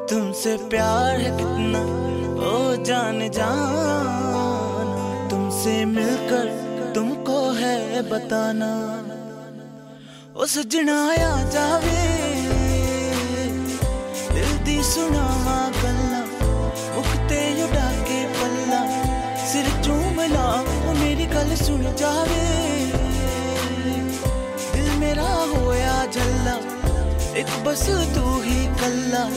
तुमसे प्यार है कितना ओ जान जान, तुमसे मिलकर तुमको है बताना। ओ सजना आ जावे दिल दी सुनावा गल्ला, मुकते उड़ा के पल्ला सिर चूम ला ओ मेरी गल सुन जावे। दिल मेरा होया झल्ला एक बस तू ही कल्ला,